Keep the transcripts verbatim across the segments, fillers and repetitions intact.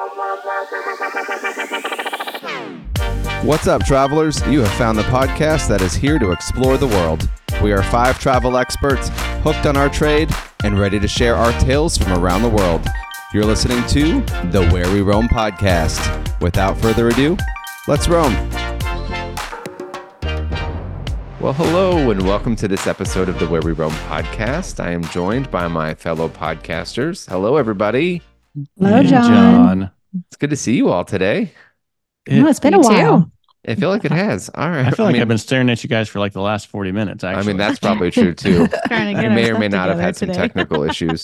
What's up, travelers? You have found the podcast that is here to explore the world. We are five travel experts, hooked on our trade, and ready to share our tales from around the world. You're listening to the Where We Roam podcast. Without further ado, let's roam. Well, hello, and welcome to this episode of the Where We Roam podcast. I am joined by my fellow podcasters. Hello, everybody. Hello, Hey, John. John. It's good to see you all today. No, it's been a Me too. while. I feel like it has. All right. I feel like mean, I've been staring at you guys for like the last forty minutes, actually. I mean, that's probably true, too. Trying to You get may our or may stuff not have together had some today. technical issues.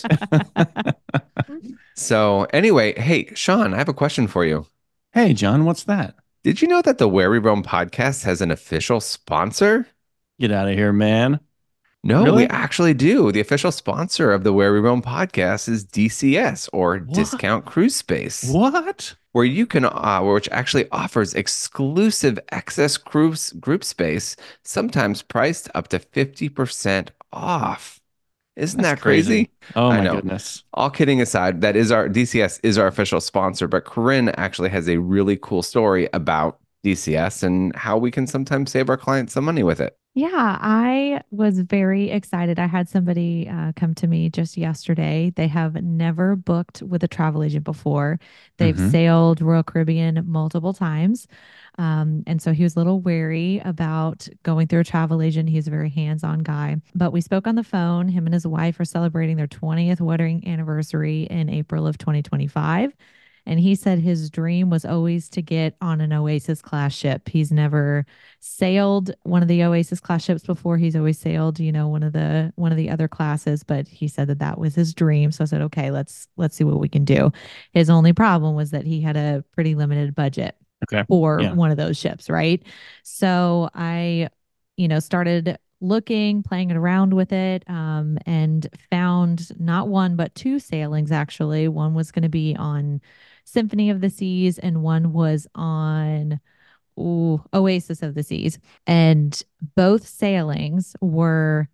So anyway, hey, Sean, I have a question for you. Hey, John, what's that? Did you know that the Where We Roam podcast has an official sponsor? Get out of here, man. No, Really? we actually do. The official sponsor of the Where We Roam podcast is D C S, or What? Discount Cruise Space, What? where you can, uh, which actually offers exclusive excess cruise group space, sometimes priced up to fifty percent off. Isn't That's that crazy? Oh, I my know. goodness. All kidding aside, that is our D C S is our official sponsor, but Corinne actually has a really cool story about D C S and how we can sometimes save our clients some money with it. Yeah, I was very excited. I had somebody uh, come to me just yesterday. They have never booked with a travel agent before. They've Mhm. sailed Royal Caribbean multiple times. Um, and so he was a little wary about going through a travel agent. He's a very hands-on guy. But we spoke on the phone. Him and his wife are celebrating their twentieth wedding anniversary in April of twenty twenty-five. And he said his dream was always to get on an Oasis class ship. He's never sailed one of the Oasis class ships before. He's always sailed, you know, one of the one of the other classes, but he said that that was his dream. So I said, okay, let's let's see what we can do. His only problem was that he had a pretty limited budget Okay. for Yeah. one of those ships, right? So I, you know, started looking, playing it around with it, um, and found not one but two sailings actually. One was going to be on Symphony of the Seas, and one was on ooh, Oasis of the Seas. And both sailings were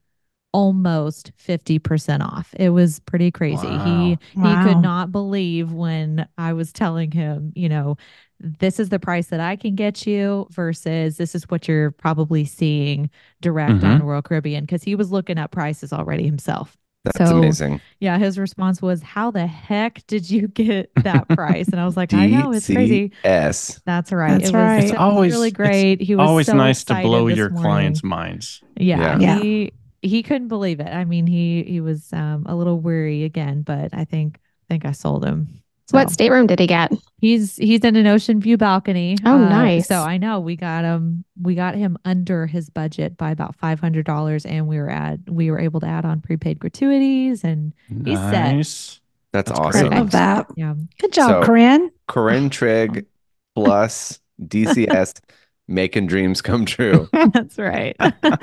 almost fifty percent off. It was pretty crazy. Wow. He he Wow. could not believe when I was telling him, you know, this is the price that I can get you versus this is what you're probably seeing direct Mhm. on Royal Caribbean, because he was looking up prices already himself. That's So, amazing. Yeah, his response was, "How the heck did you get that price?" And I was like, "I know, it's crazy." D C S. That's right. That's it was, right. it It's was always- really it's great. He was Always so nice to excited blow this your morning. clients' minds. Yeah, Yeah. he he couldn't believe it. I mean, he he was um, a little weary again, but I think I think I sold him. So What stateroom did he get? he's he's in an ocean view balcony. Oh, Uh, nice. So I know we got him we got him under his budget by about five hundred dollars, and we were at we were able to add on prepaid gratuities, and He's set. Nice. That's, That's awesome. great. Love that. yeah. Good job, So- Corinne. Corinne Trigg plus D C S making dreams come true. That's right.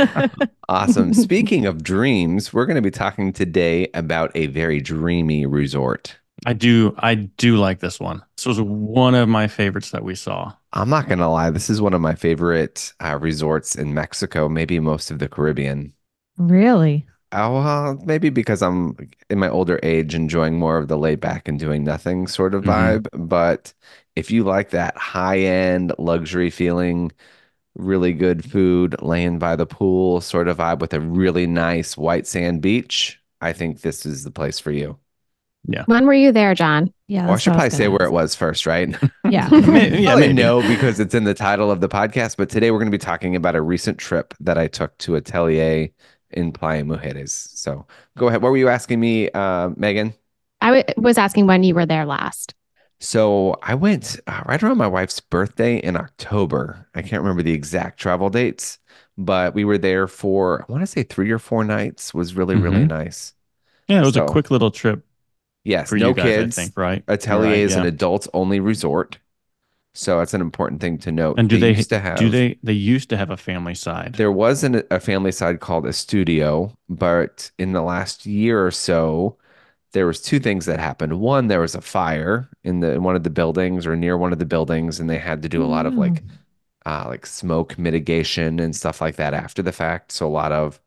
Awesome. Speaking of dreams, we're going to be talking today about a very dreamy resort. I do. I do like this one. This was one of my favorites that we saw. I'm not going to lie. This is one of my favorite uh, resorts in Mexico, maybe most of the Caribbean. Really? Oh, well, maybe because I'm in my older age enjoying more of the laid back and doing nothing sort of Mhm. vibe. But if you like that high end luxury feeling, really good food, laying by the pool sort of vibe with a really nice white sand beach, I think this is the place for you. When were you there, John? Yeah. Or I that's should what probably was say gonna where it ask. was first, right? Yeah. May- yeah, Probably maybe. no, because it's in the title of the podcast. But today we're going to be talking about a recent trip that I took to Atelier in Playa Mujeres. So go ahead. What were you asking me, uh, Megan? I w- was asking when you were there last. So I went uh, right around my wife's birthday in October. I can't remember the exact travel dates, but we were there for, I want to say three or four nights. Was really, really Mhm. nice. Yeah, it was So- a quick little trip Yes, for no you guys, kids. I think, right? Atelier Right, is an yeah. adults only resort. So that's an important thing to note. And do they, used to have, do they they used to have a family side? There was an, a family side called a studio, but in the last year or so, there was two things that happened. One, there was a fire in the in one of the buildings or near one of the buildings, and they had to do a lot of like uh, like smoke mitigation and stuff like that after the fact. So a lot of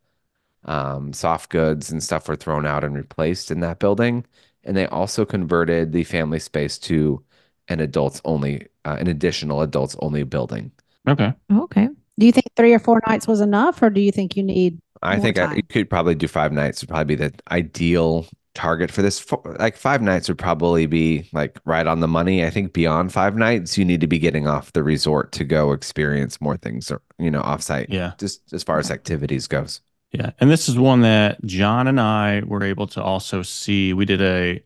um, soft goods and stuff were thrown out and replaced in that building. And they also converted the family space to an adults only, uh, an additional adults only building. Okay. Okay. Do you think three or four nights was enough, or do you think you need I more think I, you time? could probably do five nights would probably be the ideal target for this. Fo- Like five nights would probably be like right on the money. I think beyond five nights, you need to be getting off the resort to go experience more things, or you know, offsite. Yeah. Just as far as activities goes. Yeah. And this is one that John and I were able to also see. We did a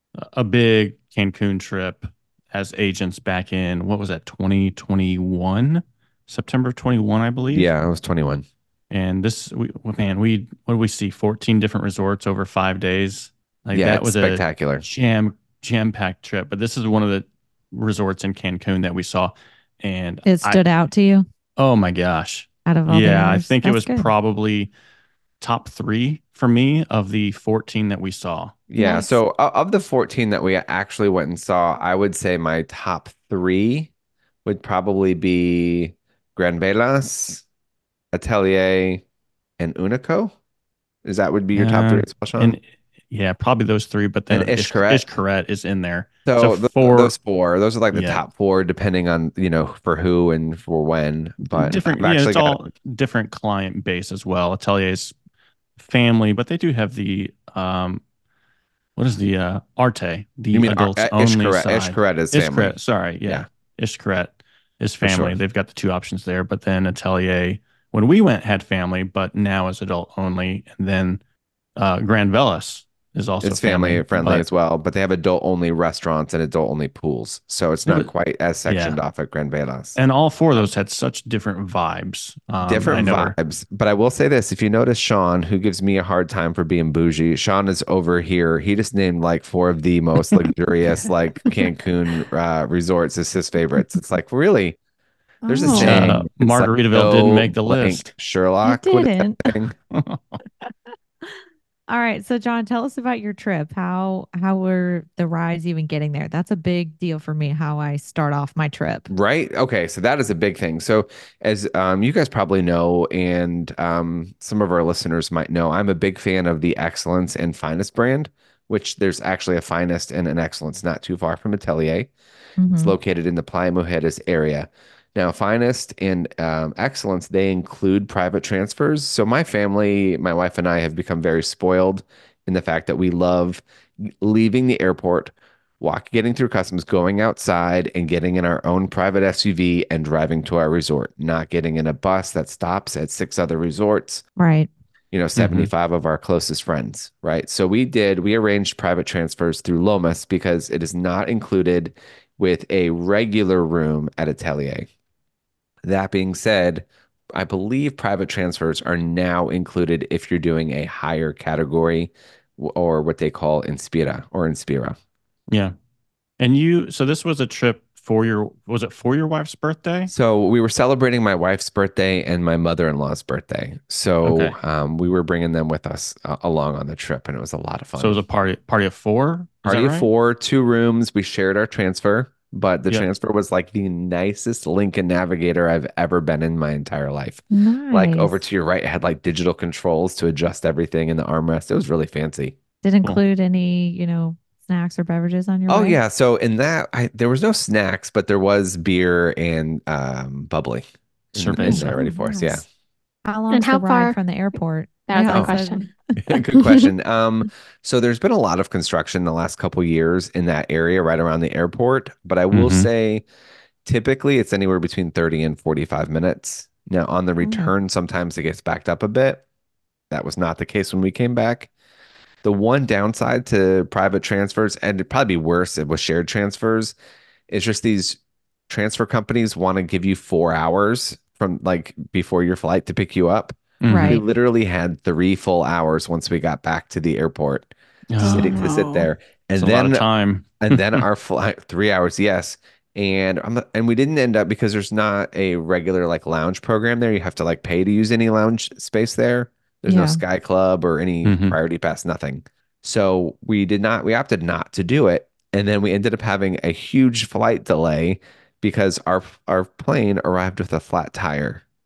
a big Cancun trip as agents back in, what was that, twenty twenty-one? September of twenty-one, I believe. Yeah, I was twenty-one. And this, we, well, man, we, what did we see? fourteen different resorts over five days. Like Yeah, that it's was spectacular. a jam, jam-packed trip. But this is one of the resorts in Cancun that we saw. And It I, stood out to you oh my gosh. out of all the Yeah, I others? think it That's was good. probably top three for me of the fourteen that we saw. Yeah, Nice. so o- of the fourteen that we actually went and saw, I would say my top three would probably be Gran Velas, Atelier, and Unico. Is that would be your top three Uh, as well, Sean? and yeah, probably those three, but And then Ish, Ishkaret. Ishkaret is in there. So, So th- four those four, those are like the Yeah. top four, depending on, you know, for who and for when. But different, I've yeah, actually it's got all different client base as well. Atelier's family, but they do have the um, what is the uh Arte, the you mean Ar- adults uh, only Ishkaret, side. Ishkaret is family. Ishkaret, sorry, yeah, Ishkaret is For family. sure. They've got the two options there, but then Atelier, when we went, had family, but now is adult only, and then uh, Grand Velas is also It's family friendly but as well, but they have adult only restaurants and adult only pools. So it's It not was- quite as sectioned off at Gran Velas. And all four of those had such different vibes. Um, Different I never, vibes. But I will say this, if you notice Sean, who gives me a hard time for being bougie, Sean is over here. He just named like four of the most luxurious like Cancun uh, resorts as his favorites. It's like, really? There's a Oh. saying. Uh, It's like, Margaritaville didn't no make the blank list. Sherlock. It What is that didn't. thing? All right. So John, tell us about your trip. How how were the rides even getting there? That's a big deal for me, how I start off my trip. Right. Okay. So that is a big thing. So as um, you guys probably know, and um, some of our listeners might know, I'm a big fan of the Excellence and Finest brand, which there's actually a Finest and an Excellence not too far from Atelier. It's Mhm. located in the Playa Mujeres area. Now, Finest and um, Excellence, they include private transfers. So my family, my wife and I have become very spoiled in the fact that we love leaving the airport, walk, getting through customs, going outside and getting in our own private S U V and driving to our resort, not getting in a bus that stops at six other resorts, Right. you know, seventy-five of our closest friends, right? So we did, we arranged private transfers through Lomas because it is not included with a regular room at Atelier. That being said, I believe private transfers are now included if you're doing a higher category w- or what they call Inspira or Inspira. Yeah. And you, so this was a trip for your, was it for your wife's birthday? So we were celebrating my wife's birthday and my mother-in-law's birthday. So Okay. um, we were bringing them with us uh, along on the trip, and it was a lot of fun. So it was a party, party of four? Is Party that of right? four, two rooms. We shared our transfer, but the Yep. transfer was like the nicest Lincoln Navigator I've ever been in my entire life. Nice. Like over to your right, it had like digital controls to adjust everything in the armrest. It was really fancy. Did Cool. include any, you know, snacks or beverages on your Oh way? yeah. So in that, I, there was no snacks, but there was beer and um, bubbly in, in Cerveza. there ready for us. Yeah. Nice. How long And is the how ride far- from the airport? That was Yeah, my Oh. question. Good question. Um, so there's been a lot of construction the last couple years in that area right around the airport, but I will Mhm. say typically it's anywhere between thirty and forty-five minutes. Now on the Okay. return, sometimes it gets backed up a bit. That was not the case when we came back. The one downside to private transfers, and it'd probably be worse with shared transfers, is just these transfer companies want to give you four hours from like before your flight to pick you up. Mhm. We Right. literally had three full hours once we got back to the airport, Oh, sitting to sit no. there, and It's a lot of then time. and then our flight three hours, yes. And I'm not- and we didn't end up because there's not a regular like lounge program there. You have to like pay to use any lounge space there. There's no Yeah. Sky Club or any Mhm. priority pass, nothing. So we did not, we opted not to do it. And then we ended up having a huge flight delay because our our plane arrived with a flat tire.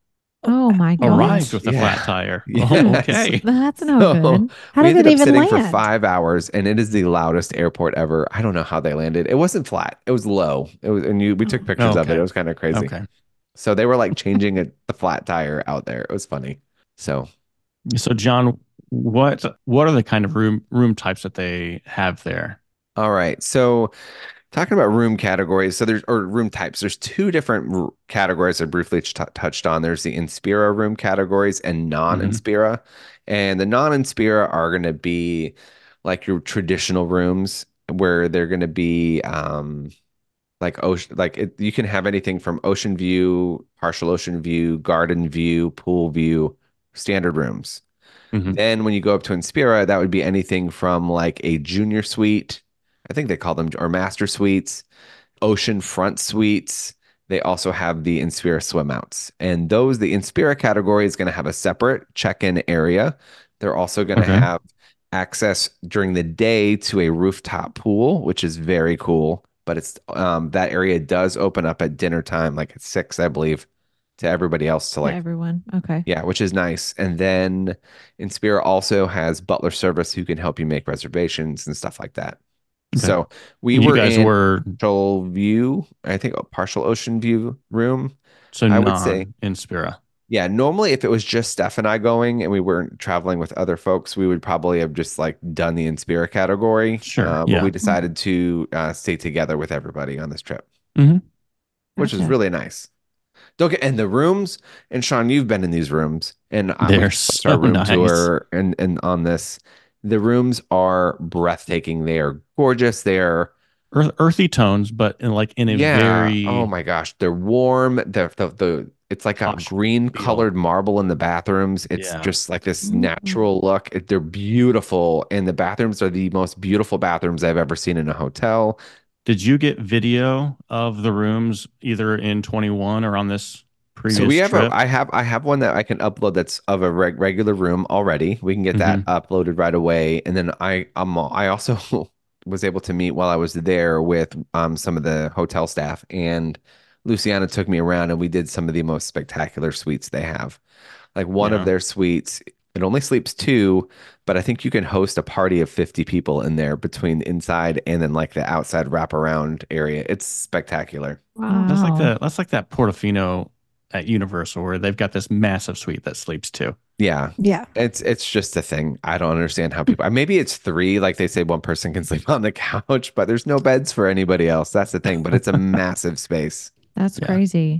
Oh my Arrived gosh. with a Yeah. flat tire. Yes. Oh, okay. That's no So, good. How we did ended it up even sitting for land? five hours, and it is the loudest airport ever. I don't know how they landed. It wasn't flat. It was low. It was, and you, we took pictures of it. Okay. It was kind of crazy. Okay. So they were like changing a, the flat tire out there. It was funny. So, So John, what what are the kind of room room types that they have there? all right. So talking about room categories, so there's or room types. There's two different r- categories I briefly t touched on. There's the Inspira room categories and Hmm. non-Inspira. And the non-Inspira are going to be like your traditional rooms where they're going to be um like ocean like it, you can have anything from ocean view, partial ocean view, garden view, pool view, standard rooms. Hmm. Then when you go up to Inspira, that would be anything from like a junior suite, I think they call them, or master suites, ocean front suites. They also have the Inspira swim outs. And those, the Inspira category is going to have a separate check-in area. They're also going to Okay. have access during the day to a rooftop pool, which is very cool. But it's um, that area does open up at dinner time, like at six, I believe, to everybody else to To like, everyone. Okay. yeah, which is nice. And then Inspira also has butler service who can help you make reservations and stuff like that. Okay. So we And you were guys in were partial view, I think a partial ocean view room. so I would say, non-Inspira. yeah, normally if it was just Steph and I going and we weren't traveling with other folks, we would probably have just like done the Inspira category. Sure. Uh, but Yeah. we decided to uh, stay together with everybody on this trip, Hmm. which is Gotcha. really nice. Don't get and the rooms, and Sean, you've been in these rooms, and uh, we They're took our so room nice. tour and and on this, the rooms are breathtaking. They are gorgeous. They are Earth, earthy tones, but in like in a yeah. Oh very my gosh, they're warm. The the the it's like a posh green feel. colored marble in the bathrooms. It's Yeah. just like this Mhm. natural look. It- They're beautiful, and the bathrooms are the most beautiful bathrooms I've ever seen in a hotel. Did you get video of the rooms either in twenty-one or on this So we previous have a trip? I have I have one that I can upload that's of a reg regular room already. We can get that Mhm. uploaded right away. And then I um I also was able to meet while I was there with um some of the hotel staff, and Luciana took me around and we did some of the most spectacular suites they have. Like one of Yeah. their suites, it only sleeps two, but I think you can host a party of fifty people in there between the inside and then like the outside wraparound area. It's spectacular. That's like Wow. the that's like that Portofino at Universal where they've got this massive suite that sleeps two. Yeah. Yeah. It's it's just a thing. I don't understand how people. Maybe it's three, like they say one person can sleep on the couch, but there's no beds for anybody else. That's the thing. But it's a massive space. That's Yeah. crazy.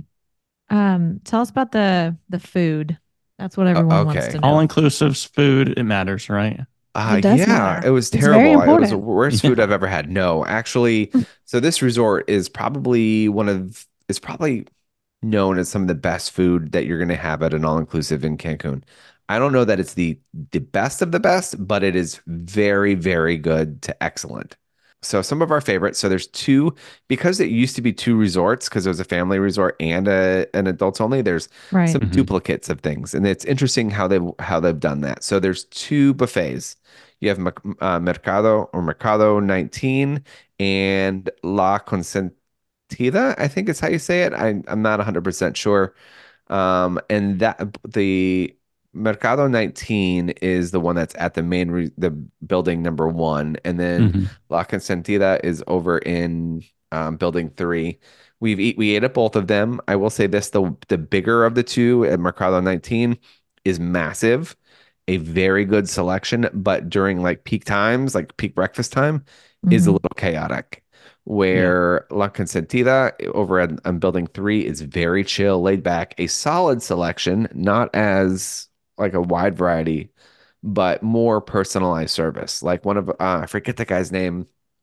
Um, tell us about the the food. That's what everyone wants okay. to know. All inclusive food, it matters, right? Uh, It does yeah, matter. it was It's very terrible. It was the important. worst food Yeah. I've ever had. No, actually, so this resort is probably one of is probably known as some of the best food that you're going to have at an all-inclusive in Cancun. I don't know that it's the the best of the best, but it is very, very good to excellent. So some of our favorites. So there's two because it used to be two resorts because it was a family resort and a an adults only. There's Right. some Mhm. duplicates of things, and it's interesting how they how they've done that. So there's two buffets. You have Merc- uh, Mercado or Mercado nineteen and La Consentida, I think is how you say it. I, I'm not one hundred percent sure. Um, and that the Mercado nineteen is the one that's at the main re the building number one, and then Mhm. La Consentida is over in um, building three. We've eat we ate at both of them. I will say this: the the bigger of the two at Mercado nineteen is massive, a very good selection, but during like peak times, like peak breakfast time, is a Mhm. little chaotic. Yeah. Where La Consentida over at, on building three is very chill, laid back, a solid selection, not as like a wide variety, but more personalized service. Like one of uh, I forget the guy's name.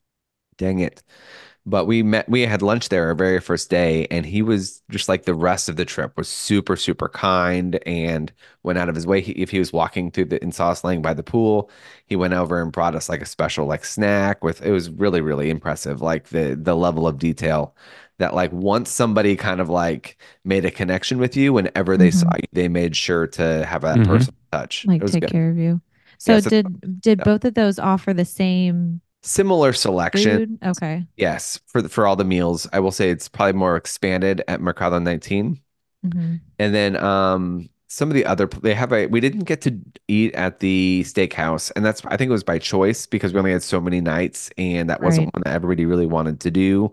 Dang it. But we met, we had lunch there our very first day, and he was just like the rest of the trip was super, super kind and went out of his way. He, if he was walking through the and saw us laying by the pool, he went over and brought us like a special like snack with it was really, really impressive. Like the the level of detail that like once somebody kind of like made a connection with you, whenever they saw Mhm. you, they made sure to have that Mhm. personal touch. It Like was take good. care of you. So Yes, it's did did both of those offer the same similar selection. food? Okay. Yes, for the, for all the meals, I will say it's probably more expanded at Mercado nineteen. Mhm. And then um some of the other they have a we didn't get to eat at the steakhouse, and that's I think it was by choice because we only had so many nights, and that wasn't Right. one that everybody really wanted to do.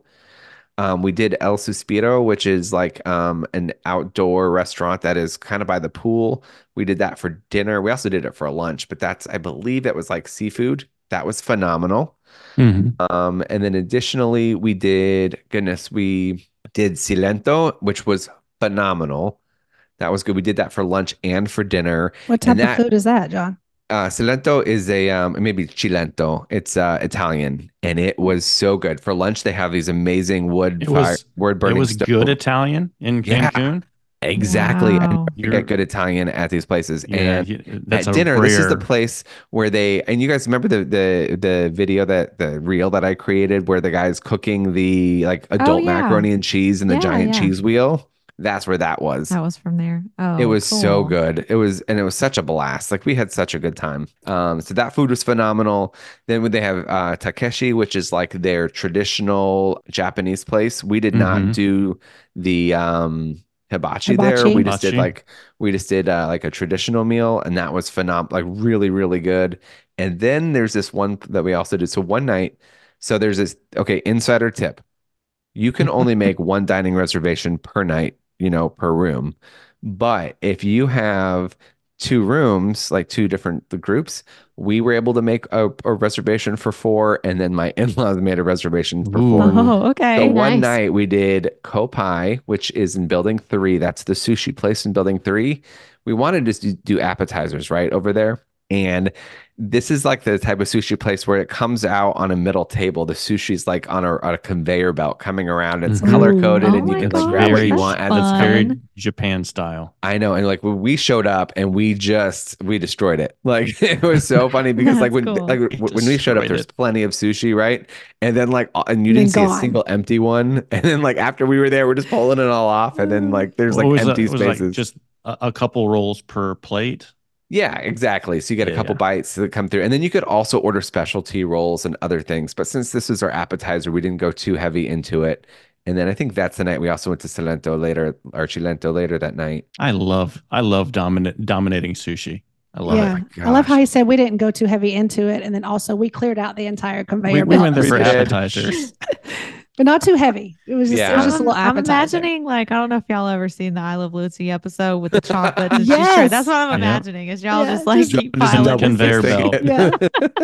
Um, we did El Suspiro, which is like um, an outdoor restaurant that is kind of by the pool. We did that for dinner. We also did it for lunch, but that's, I believe it was like seafood. That was phenomenal. Mhm. Um, and then additionally, we did, goodness, we did Cilento, which was phenomenal. That was good. We did that for lunch and for dinner. What And type of that food is that, John? uh, Cilento is a um, maybe Cilento. It's uh, Italian, and it was so good. For lunch, they have these amazing wood It fire, was wood it burning was stove. good Italian in Yeah. Cancun. Exactly. I Wow. never You're get good Italian at these places. yeah, And you- that's at a dinner, this is the rare. place where they and you guys remember the the the video that the reel that I created where the guy's cooking the like adult yeah. macaroni and cheese in the Yeah, giant yeah. cheese wheel. That's where that was. That was from there. It Oh, was so cool. good. It was, and it was such a blast. Like we had such a good time. Um, so that food was phenomenal. Then would they have uh, Takeshi, which is like their traditional Japanese place. We did not Mhm. do the um, hibachi there. Hibachi. We just did Hibachi. like we just did uh, like a traditional meal, and that was phenomenal. Like really, really good. And then there's this one that we also did. So one night, so there's this. Okay, insider tip: you can only make one dining reservation per night, you know, per room. But if you have two rooms, like two different groups, we were able to make a, a reservation for four, and then my in-laws made a reservation for four. Ooh. Oh, So okay. one Nice. night we did Kopai, which is in building three. That's the sushi place in building three. We wanted to do do appetizers right over there. And this is like the type of sushi place where it comes out on a middle table. The sushi's like on a, on a conveyor belt coming around. It's Mhm. color coded, Oh and you my can like gosh, grab what you that's want as it's fun. coming. Very Japan style. I know, and like when we showed up and we just we destroyed it. Like it was so funny because like That's when cool. like w- when we showed up, Destroyed there's it. plenty of sushi, right? And then like uh, and you And didn't then see a gone. single empty one. And then like after we were there, we're just pulling it all off, and then like there's What like was that? empty It was like spaces. just a, a couple rolls per plate. Yeah, exactly. So you get a Yeah, couple yeah. bites that come through, and then you could also order specialty rolls and other things. But since this was our appetizer, we didn't go too heavy into it. And then I think that's the night we also went to Cilento later, or Chilento later that night. I love I love dominate dominating sushi. I love Yeah. it. I love how gosh. he said we didn't go too heavy into it. And then also we cleared out the entire conveyor We, we belt. went there We for did. appetizers. But not too heavy. It was just, it Yeah. was just a I'm, little I'm appetizer. imagining like I don't know if y'all ever seen the I Love Lucy episode with the chocolate. Yes. Yes. That's what I'm Yeah. imagining is y'all Yeah, just like just- keep Just in the piling. conveyor Fixing belt.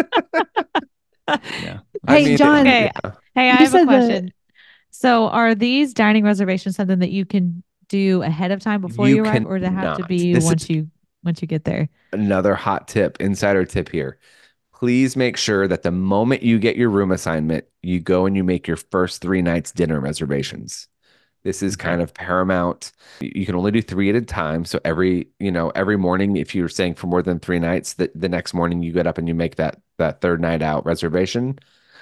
it. Yeah. Yeah. I Hey, mean, John. Okay. yeah. Hey, I You have said a the- question. So are these dining reservations something that you can do ahead of time before you, You arrive, or does it have to cannot. be This is- once you once you get there? Another hot tip, insider tip here. Please make sure that the moment you get your room assignment, you go and you make your first three nights dinner reservations. This is Okay. kind of paramount. You can only do three at a time. So every, you know, every morning, if you're staying for more than three nights, the, the next morning you get up and you make that that third night out reservation.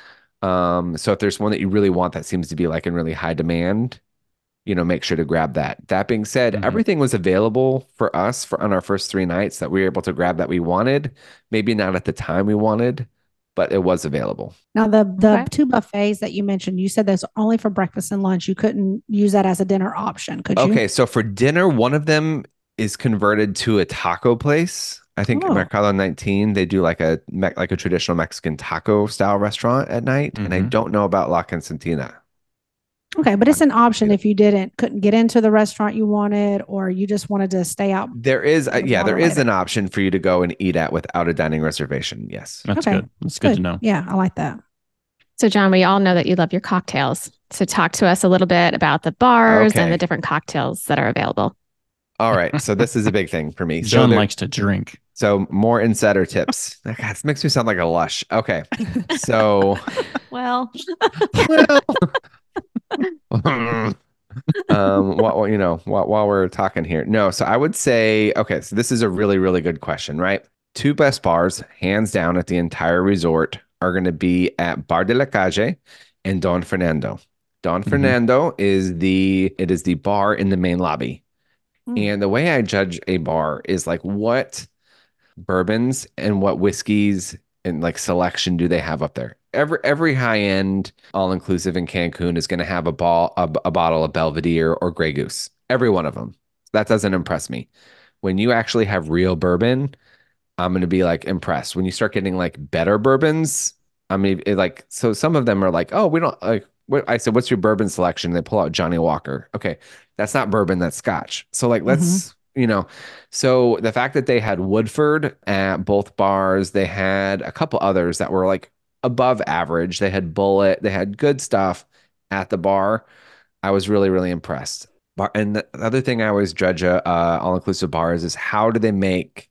Um, so if there's one that you really want that seems to be like in really high demand, you know, make sure to grab that. That being said, Mhm. everything was available for us for on our first three nights that we were able to grab that we wanted. Maybe not at the time we wanted, but it was available. Now the the Okay. two buffets that you mentioned, you said those are only for breakfast and lunch. You couldn't use that as a dinner option, could you? Okay, so for dinner, one of them is converted to a taco place. I think Oh. Mercado nineteen, they do like a me- like a traditional Mexican taco style restaurant at night, and I Mhm. don't know about La Constantina. Okay, but it's an option if you didn't couldn't get into the restaurant you wanted, or you just wanted to stay out. There is, uh, The yeah, there water is later. an option for you to go and eat at without a dining reservation. Yes. That's Okay. good. That's good to know. Yeah, I like that. So, John, we all know that you love your cocktails. So, talk to us a little bit about the bars Okay. and the different cocktails that are available. All right, so this is a big thing for me. So John there- likes to drink. So more insider tips. God, this makes me sound like a lush. Okay. So Well, um while you know, while, while we're talking here. No, so I would say, okay, so this is a really, really good question, right? Two best bars, hands down at the entire resort, are going to be at Bar de la Calle and Don Fernando. Don Mhm. Fernando is the it is the bar in the main lobby. Mm. And the way I judge a bar is like what bourbons and what whiskeys and like selection do they have up there? Every every high end all inclusive in Cancun is going to have a ball a, a bottle of Belvedere or Grey Goose. Every one of them. That doesn't impress me. When you actually have real bourbon, I'm going to be like impressed. When you start getting like better bourbons, I mean, it, like, so some of them are like, oh, we don't like, what I said, what's your bourbon selection? They pull out Johnny Walker. Okay. That's not bourbon, that's scotch. So, like, Mm-hmm. let's, you know, so the fact that they had Woodford at both bars, they had a couple others that were like above average. They had Bullet, they had good stuff at the bar. I was really, really impressed. Bar, and the other thing I always judge a uh, all-inclusive bars is how do they make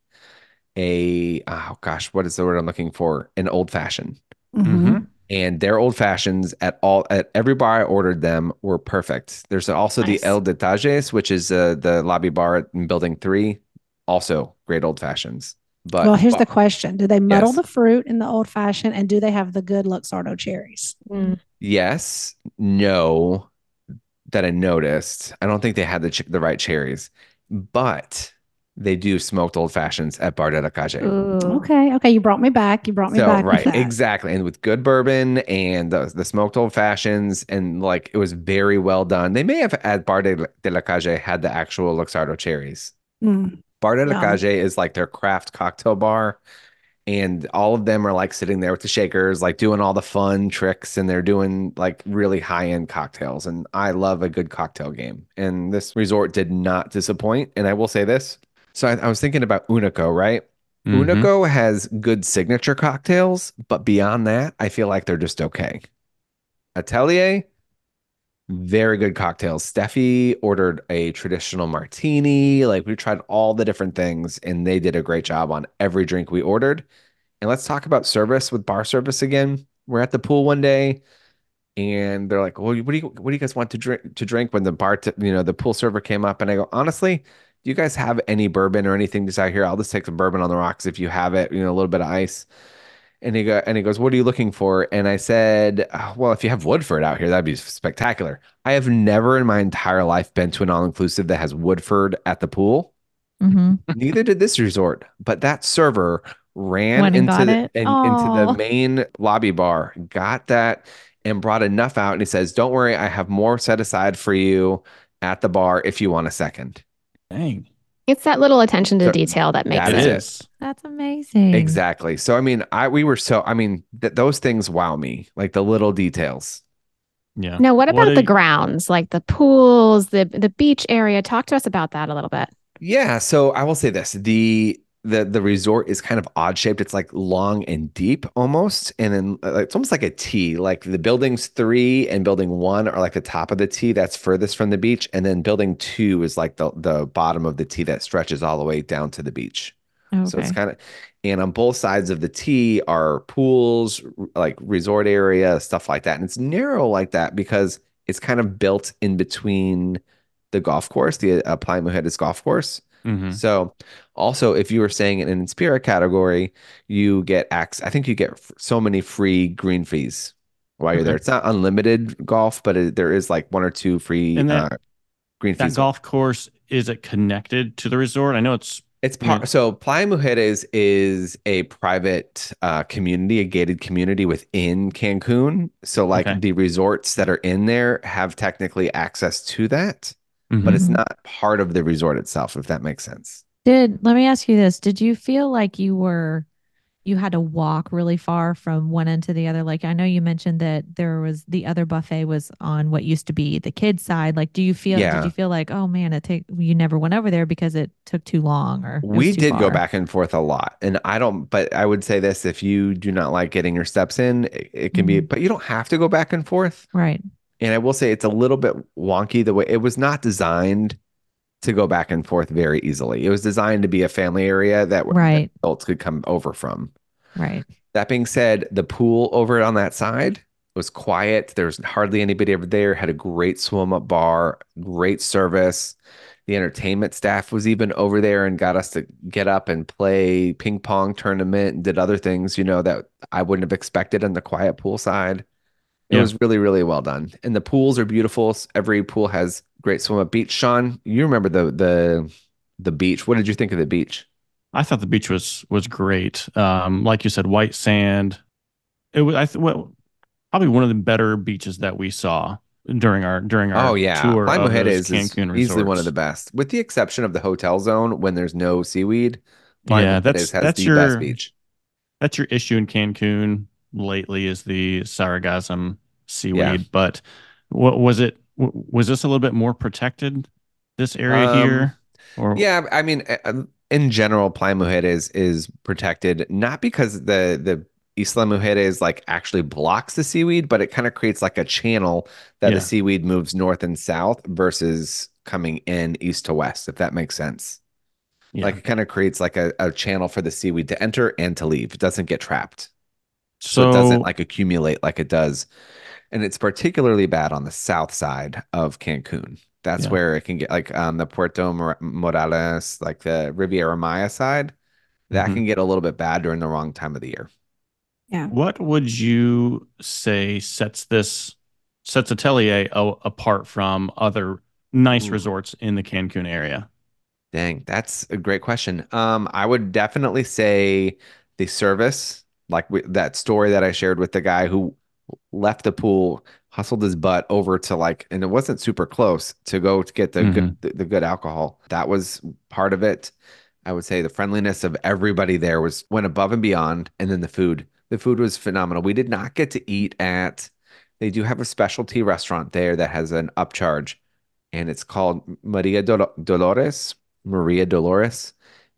a oh gosh, what is the word I'm looking for? An old fashioned. Mm-hmm. And their old fashions at all at every bar I ordered them were perfect. There's also the Nice. El Detalles, which is uh, the lobby bar in building three, also great old fashions. But Well, here's the question. Do they muddle yes, the fruit in the old fashioned and do they have the good Luxardo cherries? Mm. yes, no, that I noticed. I don't think they had the ch the right cherries, but they do smoked old fashions at Bar de la Calle. Ooh. Okay. Okay. You brought me back. You brought me So back with right, that. exactly, and with good bourbon and the the smoked old fashions, and like it was very well done. They may have at Bar de, de la Calle had the actual Luxardo cherries. Mm, Bar de la yum. Calle is like their craft cocktail bar, and all of them are like sitting there with the shakers, like doing all the fun tricks, and they're doing like really high end cocktails. And I love a good cocktail game, and this resort did not disappoint. And I will say this. So I, I was thinking about Unico, right? Mm-hmm. Unico has good signature cocktails, but beyond that, I feel like they're just okay. Atelier, very good cocktails. Steffi ordered a traditional martini. Like we tried all the different things, and they did a great job on every drink we ordered. And let's talk about service with bar service again. We're at the pool one day, and they're like, "Well, what do you what do you guys want to drink to drink?" When the bar, t you know, the pool server came up, and I go, "Honestly, do you guys have any bourbon or anything just out here? I'll just take some bourbon on the rocks if you have it, you know, a little bit of ice." And he go and he goes, "What are you looking for?" And I said, "Oh, well, if you have Woodford out here, that'd be spectacular." I have never in my entire life been to an all-inclusive that has Woodford at the pool. Mm-hmm. Neither did this resort, but that server ran Went and got into it. in, into the Oh. main lobby bar, got that, and brought enough out. And he says, "Don't worry, I have more set aside for you at the bar if you want a second." Dang. It's that little attention to So detail that makes that It is it. it. is. That's amazing. Exactly. So I mean, I we were so I mean, th those things wow me, like the little details. Yeah. Now, what What about do the you- grounds, like the pools, the the beach area? Talk to us about that a little bit. Yeah, so I will say this. The the the resort is kind of odd shaped. It's like long and deep almost. And then uh, it's almost like a T. Like the buildings three and building one are like the top of the T that's furthest from the beach. And then building two is like the the bottom of the T that stretches all the way down to the beach. So it's Okay. kind of, and on both sides of the T are pools, r- like resort area, stuff like that. And it's narrow like that because it's kind of built in between the golf course, the uh, Playa Mujeres golf course. Mhm. So also, if you were staying in an Inspira category, you get access. I think you get f- so many free green fees while you're there. Okay. It's not unlimited golf, but it, there is like one or two free And uh, that green that fees. golf course, is it connected to the resort? I know it's It's I mean, part. So Playa Mujeres is a private uh, community, a gated community within Cancun. So like okay. the resorts that are in there have technically access to that, but Mhm. it's Mhm. not part of the resort itself, if that makes sense. Did let me ask you this. Did you feel like you were you had to walk really far from one end to the other? Like I know you mentioned that there was the other buffet was on what used to be the kids side. Like do you feel did Yeah. you feel like, oh man, it take you never went over there because it took too long or it was We too did go far? back and forth a lot. And I don't, but I would say this, if you do not like getting your steps in, it, it can be, Mhm. but you don't have to go back and forth. Right. And I will say it's a little bit wonky the way it was not designed to go back and forth very easily. It was designed to be a family area that, that Right. adults could come over from. Right. That being said, the pool over on that side was quiet. There was hardly anybody over there. Had a great swim up bar, great service. The entertainment staff was even over there and got us to get up and play ping pong tournament and did other things, you know, that I wouldn't have expected on the quiet pool side. It Yeah. was really, really well done. And the pools are beautiful. S- Every pool has great swim up beach. Sean, you remember the the the beach. What did you think of the beach? I thought the beach was was great. Um, like you said, white sand. It was I th well, probably one of the better beaches that we saw. during our during our Oh yeah, tour Playa of Mujeres those is, is Cancun easily one of the resorts. best, with the exception of the hotel zone when there's no seaweed. Playa Yeah, Mujeres that's has that's the best your beach. that's your issue in Cancun lately is the sargassum Yeah. seaweed. But what was it? w- Was this a little bit more protected, this area Um, here? Or yeah, I mean, uh, um, in general, Playa Mujeres is protected not because the the Isla Mujeres like actually blocks the seaweed, but it kind of creates like a channel that the yeah, seaweed moves north and south versus coming in east to west, if that makes sense. yeah. Like it kind of creates like a, a channel for the seaweed to enter and to leave. It doesn't get trapped. So it doesn't So like accumulate like it does. And it's particularly bad on the south side of Cancun. That's yeah. where it can get like on the Puerto Mor- Morales, like the Riviera Maya side, that Mhm. can get a little bit bad during the wrong time of the year. Yeah. What would you say sets this sets Atelier a, apart from other nice Ooh, resorts in the Cancun area? dang, that's a great question. Um, I would definitely say the service, like we, that story that I shared with the guy who left the pool, hustled his butt over to like, and it wasn't super close to go to get the good Hmm. the, the good alcohol. That was part of it. I would say the friendliness of everybody there was went above and beyond, and then the food. The food was phenomenal. We did not get to eat at. They do have a specialty restaurant there that has an upcharge, and it's called Maria Dol Dolores. Maria Dolores,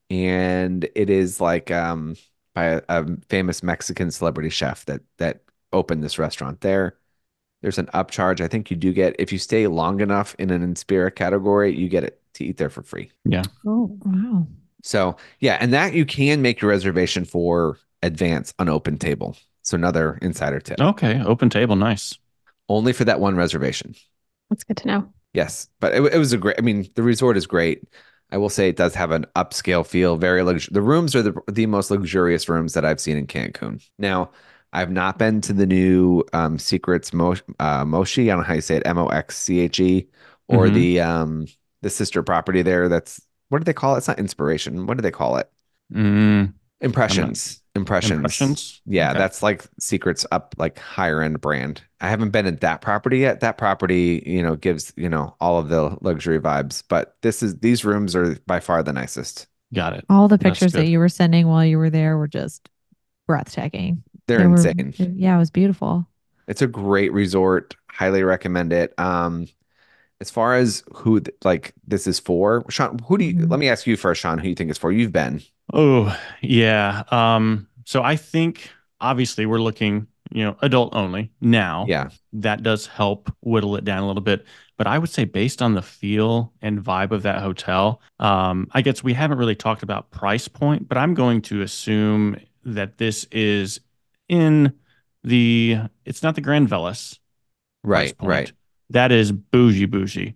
and it is like um by a, a famous Mexican celebrity chef that that opened this restaurant there. There's an upcharge. I think you do get if you stay long enough in an Inspira category, you get it to eat there for free. Yeah. Oh, Wow. So yeah, and that you can make your reservation for advance on Open Table. So another insider tip. Okay. Open table. Nice. Only for that one reservation. That's good to know. Yes, but it, it was a great. I mean, the resort is great. I will say it does have an upscale feel. Very lux. The rooms are the the most luxurious rooms that I've seen in Cancun. Now, I've not been to the new um, Secrets Mo uh, Mochi. I don't know how you say it, M O X C H E, or Hmm. the um the sister property there. That's what do they call it? It's not Inspiration. What do they call it? Mm, I'm not Impressions. Impressions. impressions. Yeah, Okay. that's like Secrets up like higher end brand. I haven't been at that property yet. That property, you know, gives, you know, all of the luxury vibes, but this is these rooms are by far the nicest. Got it. All the That's pictures that good. you were sending while you were there were just breathtaking. They're They were, insane. yeah, it was beautiful. It's a great resort. Highly recommend it. Um, as far as who th- like this is for, Sean, who do you Mhm. let me ask you first, Sean, who you think it's for? You've been. Oh, yeah. Um, so I think obviously we're looking, you know, adult only now. Yeah. That does help whittle it down a little bit. But I would say based on the feel and vibe of that hotel, um, I guess we haven't really talked about price point, but I'm going to assume that this is in the, it's not the Grand Velas price Right, right. point. That is bougie bougie,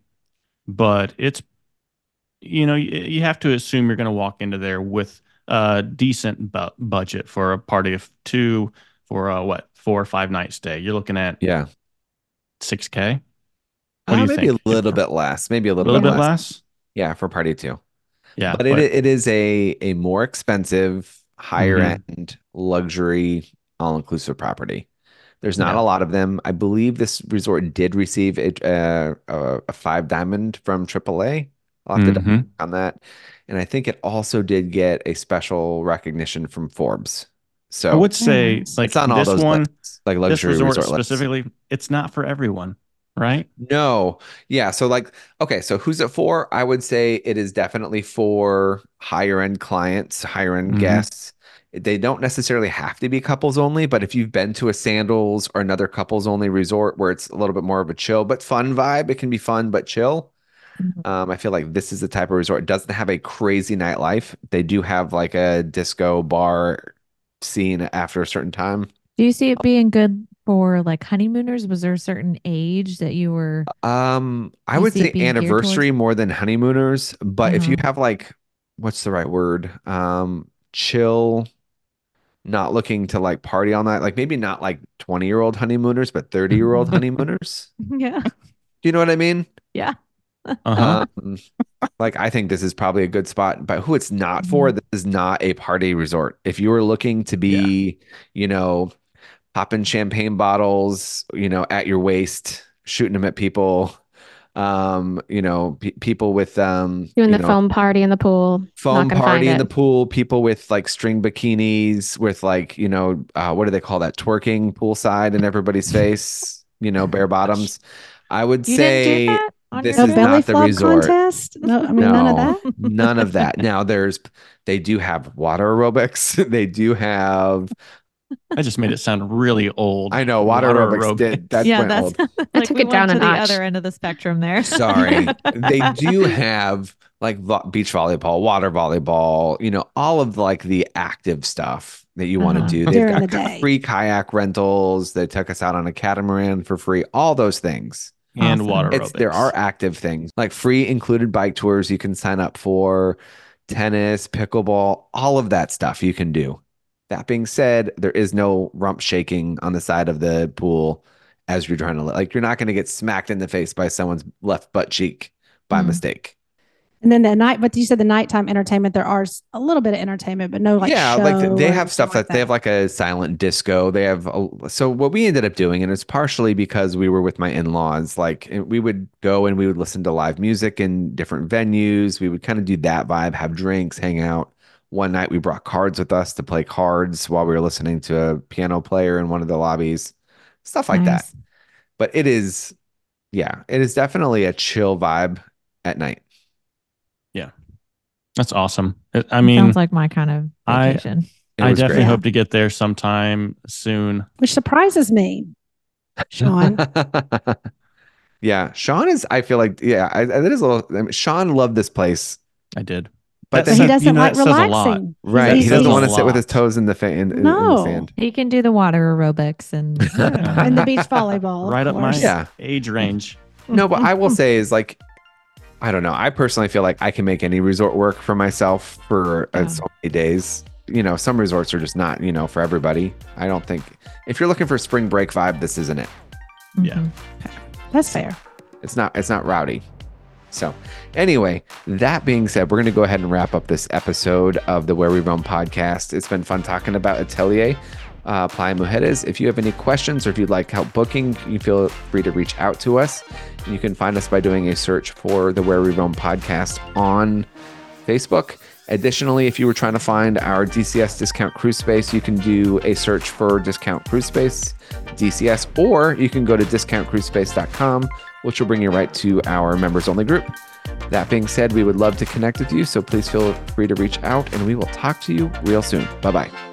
but it's you know, you, you have to assume you're going to walk into there with a decent bu budget for a party of two for a what, four or five night stay. You're looking at Yeah. six K. What do Uh, you maybe a think? little bit less. Maybe a A little little bit bit yeah. less. less? Yeah, for party two. Yeah, But it but it is a a more expensive, higher hmm end luxury all-inclusive property. There's not a yeah. lot of them. I believe this resort did receive a uh, a, a five diamond from triple A. I'll have to double check Hmm. on that. And I think it also did get a special recognition from Forbes. I So would Very say nice. it's like on all this those one, lists, like this luxury resort resort lists. specifically, it's not for everyone, right? No. Yeah. So like, okay, so who's it for? I would say it is definitely for higher end clients, higher end Hmm. guests. They don't necessarily have to be couples only, but if you've been to a Sandals or another couples only resort where it's a little bit more of a chill but fun vibe, it can be fun but chill. Mhm. Um, I feel like this is the type of resort. It doesn't have a crazy nightlife. They do have like a disco bar scene after a certain time. Do you see it being good for like honeymooners? Was there a certain age that you were, Um, I you would see say it being geared towards? anniversary more than honeymooners, but if you Uh-huh. have like, what's the right word? Um, chill, not looking to like party all night, like maybe not like twenty year old honeymooners, but thirty year old honeymooners. Yeah. Do you know what I mean? Yeah. Uh-huh. Um, like I think this is probably a good spot, but who it's not for, Mhm. this is not a party resort. If you were looking to Yeah. be, you know, popping champagne bottles, you know, at your waist, shooting them at people. Um, you know, pe people with um, Doing you the know, foam party in the pool. Not foam gonna party find in the it. pool, people with like string bikinis, with like, you know, uh, what do they call that? Twerking poolside in everybody's face, you know, bare bottoms. I would You didn't do say that on this your No is trip? belly not the flop resort. contest? No, I mean, none of No, that. none of that. Now there's, they do have water aerobics. They do have, I just made it sound really old. I know water, aerobics, did that Yeah, went that's old. like took we it down went a to the notch. other end of the spectrum there. Sorry. They do have like vo- beach volleyball, water volleyball, you know, all of like the active stuff that you want to Uh-huh. do. They've During got the ki- day. free kayak rentals. They took us out on a catamaran for free, all those things. And Awesome. water aerobics. It's there are active things like free included bike tours you can sign up for, tennis, pickleball, all of that stuff you can do. That being said, there is no rump shaking on the side of the pool as you're trying to like you're not going to get smacked in the face by someone's left butt cheek by Mm. mistake. And then the night, but you said the nighttime entertainment, there are s- a little bit of entertainment, but no like yeah, show like they or have stuff anything that, they have like a silent disco. They have a, so what we ended up doing, and it's partially because we were with my in-laws. Like we would go and we would listen to live music in different venues. We would kind of do that vibe, have drinks, hang out. One night we brought cards with us to play cards while we were listening to a piano player in one of the lobbies, stuff like that. Nice. But it is, yeah, it is definitely a chill vibe at night. That's awesome. It- I It mean, sounds like my kind of I- vacation. It I was definitely great. hope to get there sometime soon. which surprises me, Sean. Yeah, Sean is. I feel like yeah, I, I- that is a little. I mean, Sean loved this place, I did. but That then But he says- doesn't you know, like that says a lot. relaxing. right, He's- he doesn't says want a to sit with his lot. toes in the fa- in, in- in No. the sand. He can do the water aerobics and Yeah. And the beach volleyball. of Right up my course. Yeah. age range. No, but I will say is like, I don't know. I personally feel like I can make any resort work for myself for uh, Yeah. so many days. You know, some resorts are just not, you know, for everybody. I don't think if you're looking for spring break vibe, this isn't it. Yeah. Mhm. That's fair. It's not. It's not rowdy. So, anyway, that being said, we're going to go ahead and wrap up this episode of the Where We Roam podcast. It's been fun talking about Atelier uh, Playa Mujeres. If you have any questions or if you'd like help booking, you feel free to reach out to us. You can find us by doing a search for the Where We Roam podcast on Facebook. Additionally, if you were trying to find our D C S Discount Cruise Space, you can do a search for Discount Cruise Space, D C S, or you can go to discount cruise space dot com, which will bring you right to our members only group. That being said, we would love to connect with you, so please feel free to reach out and we will talk to you real soon. Bye bye.